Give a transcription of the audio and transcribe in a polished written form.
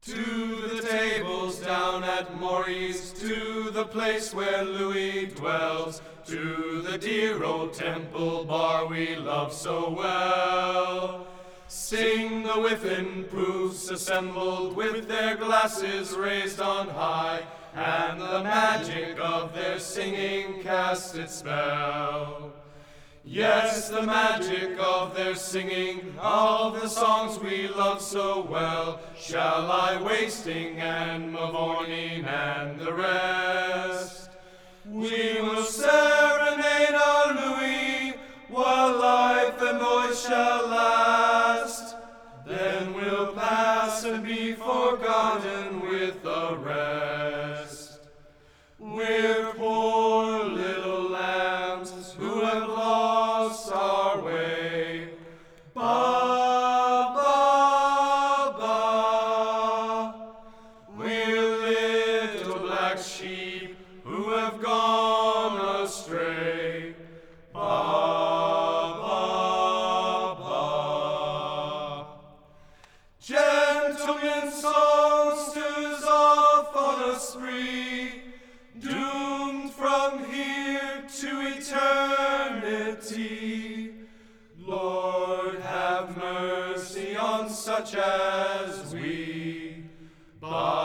To the tables down at Maurice, to the place where Louis dwells, to the dear old Temple Bar we love so well. Sing the Whiffenpoofs assembled with their glasses raised on high, and the magic of their singing cast its spell. Yes, the magic of their singing, of the songs we love so well, shall I wasting and Mavourneen and the rest. We will serenade our Louis while life and voice shall last. Then we'll pass and be forgotten with the rest. We're poor little lambs who have lost our way. Ba, ba, ba. We're little black sheep who have gone astray. Ba, ba, ba. Gentlemen songsters off on a spree, doomed from here to eternity. Lord, have mercy on such as we. Bye.